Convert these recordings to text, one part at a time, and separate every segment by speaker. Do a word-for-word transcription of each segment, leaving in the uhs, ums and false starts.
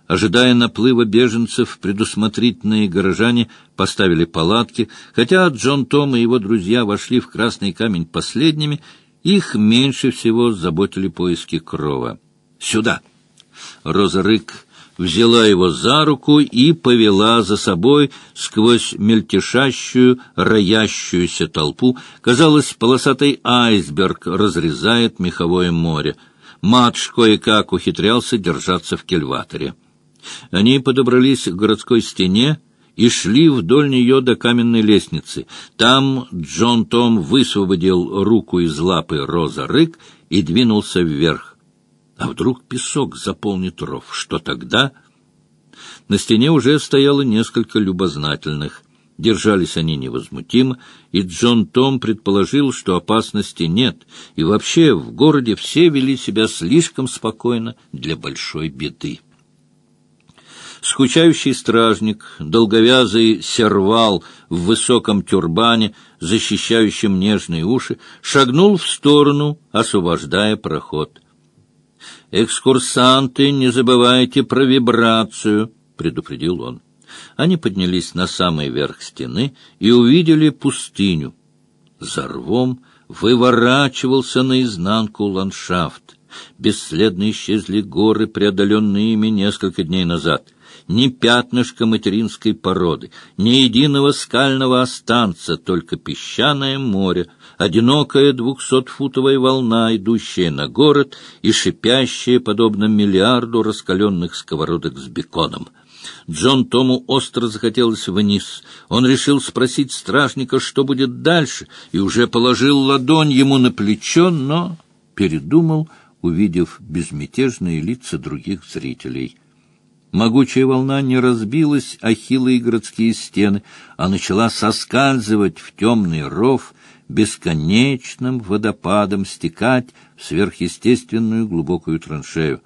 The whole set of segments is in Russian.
Speaker 1: Ожидая наплыва беженцев, предусмотрительные горожане поставили палатки. Хотя Джон Том и его друзья вошли в Красный Камень последними, их меньше всего заботили поиски крова. «Сюда!» Роза Рык взяла его за руку и повела за собой сквозь мельтешащую, роящуюся толпу. Казалось, полосатый айсберг разрезает меховое море. Мадж кое-как ухитрялся держаться в кильваторе. Они подобрались к городской стене и шли вдоль нее до каменной лестницы. Там Джон Том высвободил руку из лапы Роза Рык и двинулся вверх. А вдруг песок заполнит ров? Что тогда? На стене уже стояло несколько любознательных. Держались они невозмутимо, и Джон Том предположил, что опасности нет, и вообще в городе все вели себя слишком спокойно для большой беды. Скучающий стражник, долговязый сервал в высоком тюрбане, защищающем нежные уши, шагнул в сторону, освобождая проход. «Экскурсанты, не забывайте про вибрацию», — предупредил он. Они поднялись на самый верх стены и увидели пустыню. За рвом выворачивался наизнанку ландшафт. Бесследно исчезли горы, преодоленные ими несколько дней назад. Ни пятнышка материнской породы, ни единого скального останца, только песчаное море, одинокая двухсотфутовая волна, идущая на город и шипящая, подобно миллиарду раскаленных сковородок с беконом. Джон Тому остро захотелось вниз. Он решил спросить стражника, что будет дальше, и уже положил ладонь ему на плечо, но передумал, увидев безмятежные лица других зрителей. Могучая волна не разбилась о хилые городские стены, а начала соскальзывать в темный ров, бесконечным водопадом стекать в сверхъестественную глубокую траншею.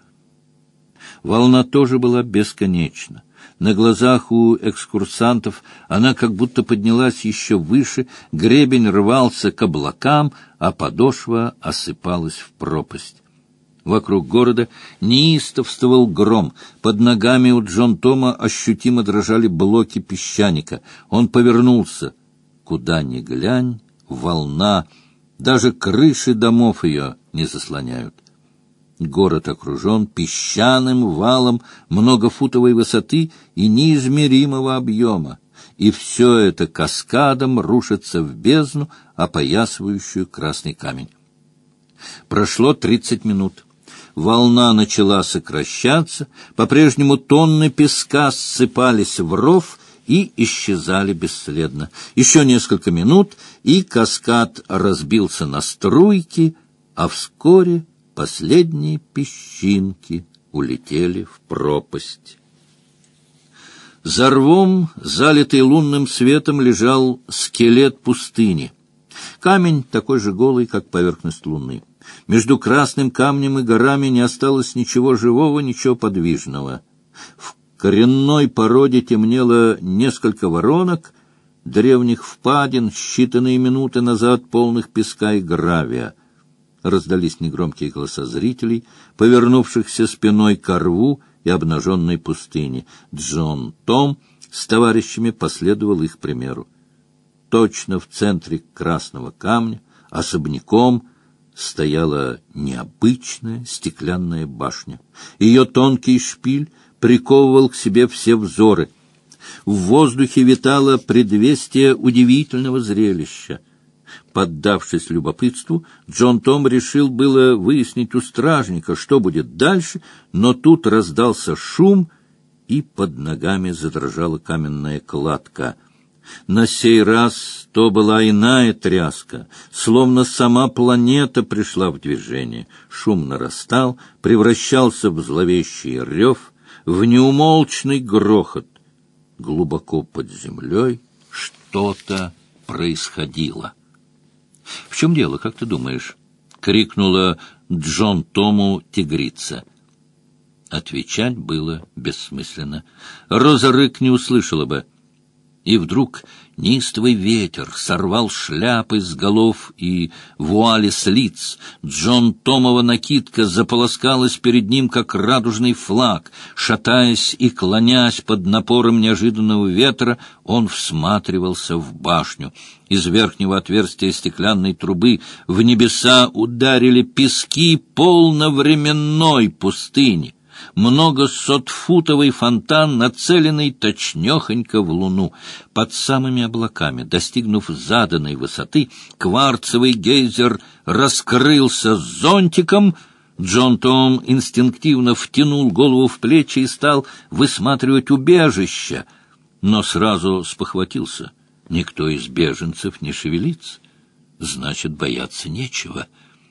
Speaker 1: Волна тоже была бесконечна. На глазах у экскурсантов она как будто поднялась еще выше, гребень рвался к облакам, а подошва осыпалась в пропасть. Вокруг города неистовствовал гром. Под ногами у Джон Тома ощутимо дрожали блоки песчаника. Он повернулся. Куда ни глянь, волна. Даже крыши домов ее не заслоняют. Город окружен песчаным валом многофутовой высоты и неизмеримого объема. И все это каскадом рушится в бездну, опоясывающую Красный Камень. Прошло тридцать минут. Волна начала сокращаться, по-прежнему тонны песка ссыпались в ров и исчезали бесследно. Еще несколько минут, и каскад разбился на струйки, а вскоре последние песчинки улетели в пропасть. За рвом, залитый лунным светом, лежал скелет пустыни. Камень такой же голый, как поверхность луны. Между красным камнем и горами не осталось ничего живого, ничего подвижного. В коренной породе темнело несколько воронок, древних впадин, считанные минуты назад полных песка и гравия. Раздались негромкие голоса зрителей, повернувшихся спиной ко рву и обнаженной пустыне. Джон Том с товарищами последовал их примеру. Точно в центре красного камня, особняком, стояла необычная стеклянная башня. Ее тонкий шпиль приковывал к себе все взоры. В воздухе витало предвестие удивительного зрелища. Поддавшись любопытству, Джон Том решил было выяснить у стражника, что будет дальше, но тут раздался шум, и под ногами задрожала каменная кладка. На сей раз то была иная тряска, словно сама планета пришла в движение. Шум нарастал, превращался в зловещий рев, в неумолчный грохот. Глубоко под землей что-то происходило. — В чем дело, как ты думаешь? — крикнула Джон Тому тигрица. Отвечать было бессмысленно. Роза Рык не услышала бы. И вдруг неистовый ветер сорвал шляпы с голов и вуали с лиц. Джон Томова накидка заполоскалась перед ним, как радужный флаг. Шатаясь и клонясь под напором неожиданного ветра, он всматривался в башню. Из верхнего отверстия стеклянной трубы в небеса ударили пески полновременной пустыни. Многосотфутовый фонтан, нацеленный точнёхонько в луну. Под самыми облаками, достигнув заданной высоты, кварцевый гейзер раскрылся зонтиком. Джон Том инстинктивно втянул голову в плечи и стал высматривать убежище, но сразу спохватился. Никто из беженцев не шевелится, значит, бояться нечего.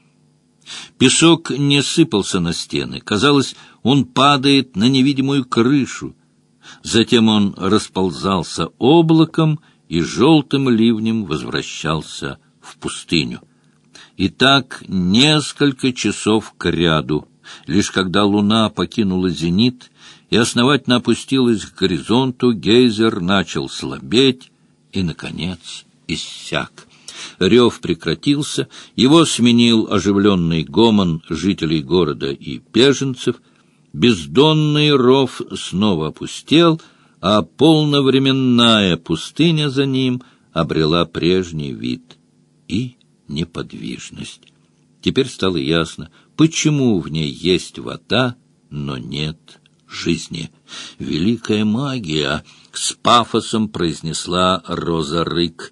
Speaker 1: Песок не сыпался на стены. Казалось, он падает на невидимую крышу. Затем он расползался облаком и желтым ливнем возвращался в пустыню. И так несколько часов кряду. Лишь когда луна покинула зенит и основательно опустилась к горизонту, гейзер начал слабеть и, наконец, иссяк. Рев прекратился, его сменил оживленный гомон жителей города и беженцев. Бездонный ров снова опустел, а полновременная пустыня за ним обрела прежний вид и неподвижность. Теперь стало ясно, почему в ней есть вода, но нет жизни. «Великая магия!» — с пафосом произнесла Роза Рык.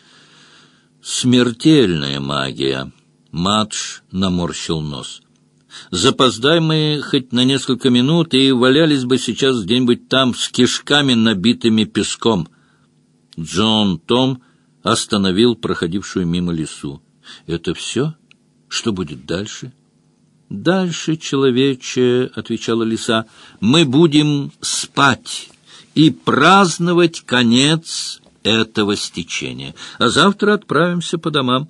Speaker 1: «Смертельная магия!» — Мадж наморщил нос. «Запоздай мы хоть на несколько минут, и валялись бы сейчас где-нибудь там с кишками, набитыми песком». Джон Том остановил проходившую мимо лису. «Это все? Что будет дальше?» «Дальше, человече, — отвечала лиса, — мы будем спать и праздновать конец этого стечения, а завтра отправимся по домам».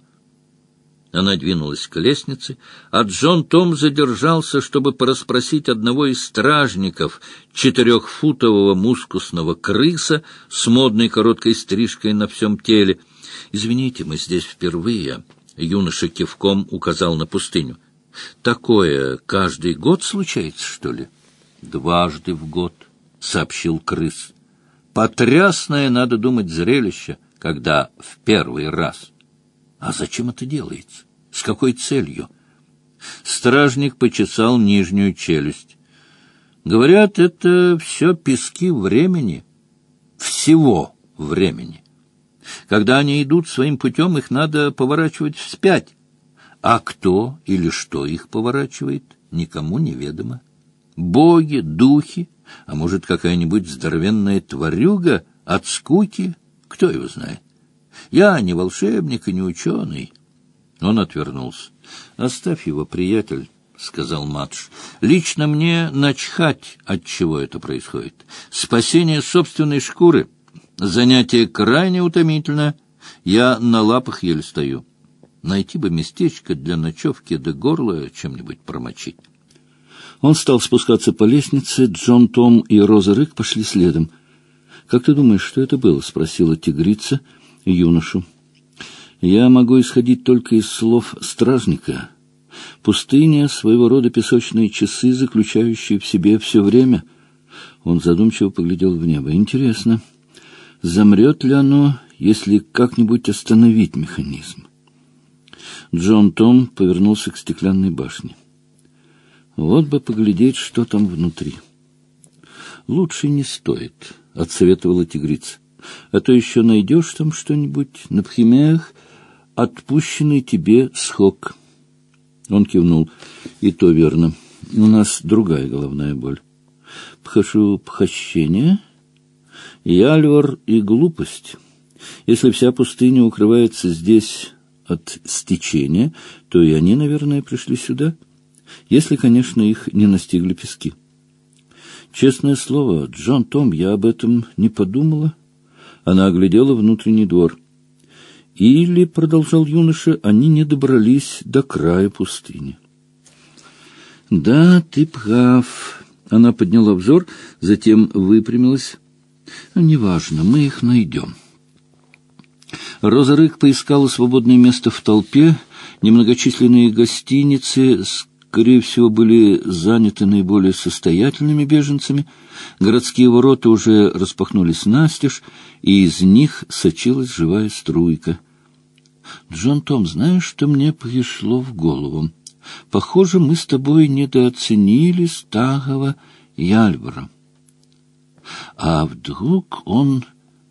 Speaker 1: Она двинулась к лестнице, а Джон Том задержался, чтобы порасспросить одного из стражников, четырехфутового мускусного крыса с модной короткой стрижкой на всем теле. «Извините, мы здесь впервые», — юноша кивком указал на пустыню. «Такое каждый год случается, что ли?» «Дважды в год», — сообщил крыс. «Потрясное, надо думать, зрелище, когда в первый раз». «А зачем это делается? С какой целью?» Стражник почесал нижнюю челюсть. «Говорят, это все пески времени, всего времени. Когда они идут своим путем, их надо поворачивать вспять. А кто или что их поворачивает, никому не ведомо. Боги, духи, а может, какая-нибудь здоровенная тварюга от скуки, кто его знает. Я не волшебник и не ученый». Он отвернулся. «Оставь его, приятель», — сказал Мадж. «Лично мне начхать, от чего это происходит. Спасение собственной шкуры — занятие крайне утомительное. Я на лапах еле стою. Найти бы местечко для ночевки, да горло чем-нибудь промочить». Он стал спускаться по лестнице. Джон Том и Роза Рык пошли следом. «Как ты думаешь, что это было?» — спросила тигрица юношу. «Я могу исходить только из слов стражника. Пустыня — своего рода песочные часы, заключающие в себе все время». Он задумчиво поглядел в небо. «Интересно, замрет ли оно, если как-нибудь остановить механизм?» Джон Том повернулся к стеклянной башне. «Вот бы поглядеть, что там внутри». «Лучше не стоит», — отсоветовала тигрица. «А то еще найдешь там что-нибудь, например, отпущенный тебе схок». Он кивнул. «И то верно. У нас другая головная боль. Пхашу пхощение, яльвар и глупость. Если вся пустыня укрывается здесь от стечения, то и они, наверное, пришли сюда, если, конечно, их не настигли пески. Честное слово, Джон Том, я об этом не подумала». Она оглядела внутренний двор. «Или, — продолжал юноша, — они не добрались до края пустыни». «Да, ты прав». Она подняла взор, затем выпрямилась.
Speaker 2: Неважно, мы их найдем. Роза Рык поискала свободное место в толпе. Немногочисленные гостиницы, скорее всего, были заняты наиболее состоятельными беженцами. Городские ворота уже распахнулись настежь, и из них сочилась живая струйка. «Джон Том, знаешь, что мне пришло в голову? Похоже, мы с тобой недооценили старого Яльвара. А вдруг он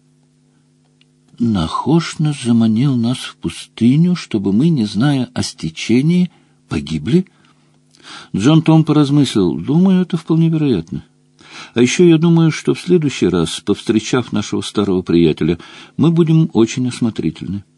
Speaker 2: нарочно заманил нас в пустыню, чтобы мы, не зная о стечении, погибли?» Джон Том поразмыслил. «Думаю, это вполне вероятно. А еще я думаю, что в следующий раз, повстречав нашего старого приятеля, мы будем очень осмотрительны.